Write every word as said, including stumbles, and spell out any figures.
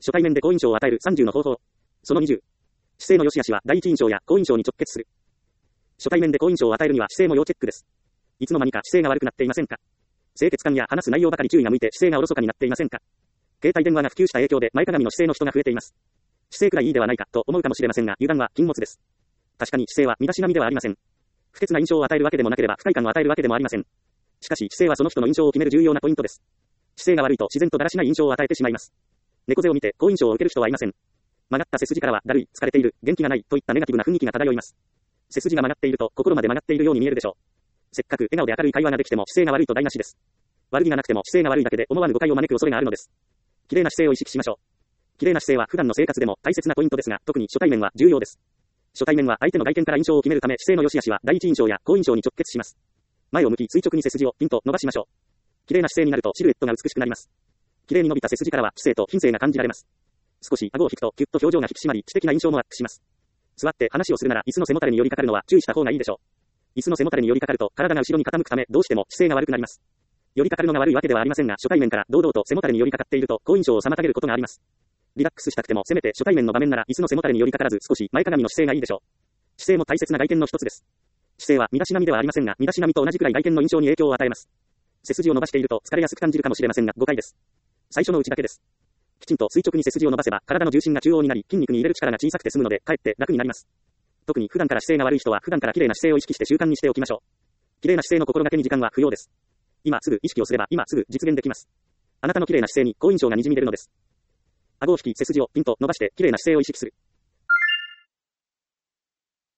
初対面で好印象を与えるさんじゅうの方法。そのにじゅう。姿勢の良し悪しは第一印象や好印象に直結する。初対面で好印象を与えるには姿勢も要チェックです。いつの間にか姿勢が悪くなっていませんか？清潔感や話す内容ばかり注意が向いて姿勢がおろそかになっていませんか？携帯電話が普及した影響で前かがみの姿勢の人が増えています。姿勢くらいいいではないかと思うかもしれませんが、油断は禁物です。確かに姿勢は身だしなみではありません。不潔な印象を与えるわけでもなければ不快感を与えるわけでもありません。しかし姿勢はその人の印象を決める重要なポイントです。姿勢が悪いと自然とだらしない印象を与えてしまいます。猫背を見て好印象を受ける人はいません。曲がった背筋からはだるい、疲れている、元気がないといったネガティブな雰囲気が漂います。背筋が曲がっていると心まで曲がっているように見えるでしょう。せっかく笑顔で明るい会話ができても姿勢が悪いと台無しです。悪気がなくても姿勢が悪いだけで思わぬ誤解を招く恐れがあるのです。綺麗な姿勢を意識しましょう。綺麗な姿勢は普段の生活でも大切なポイントですが、特に初対面は重要です。初対面は相手の外見から印象を決めるため、姿勢の良し悪しは第一印象や好印象に直結します。前を向き垂直に背筋をピンと伸ばしましょう。綺麗な姿勢になるとシルエットが美しくなります。綺麗に伸びた背筋からは知性と品性が感じられます。少し顎を引くとキュッと表情が引き締まり知的な印象もアップします。座って話をするなら椅子の背もたれに寄りかかるのは注意した方がいいでしょう。椅子の背もたれに寄りかかると体が後ろに傾くためどうしても姿勢が悪くなります。寄りかかるのが悪いわけではありませんが、初対面から堂々と背もたれに寄りかかっていると好印象を妨げることがあります。リラックスしたくてもせめて初対面の場面なら椅子の背もたれに寄りかからず少し前かがみの姿勢がいいでしょう。姿勢も大切な外見の一つです。姿勢は身だしなみではありませんが、身だしなみと同じくらい外見の印象に影響を与えます。背筋を伸ばしていると疲れやすく感じるかもしれませんが誤解です。最初のうちだけです。きちんと垂直に背筋を伸ばせば体の重心が中央になり筋肉に入れる力が小さくて済むのでかえって楽になります。特に普段から姿勢が悪い人は普段から綺麗な姿勢を意識して習慣にしておきましょう。綺麗な姿勢の心がけに時間は不要です。今すぐ意識をすれば今すぐ実現できます。あなたの綺麗な姿勢に好印象がにじみ出るのです。顎を引き背筋をピンと伸ばして綺麗な姿勢を意識する。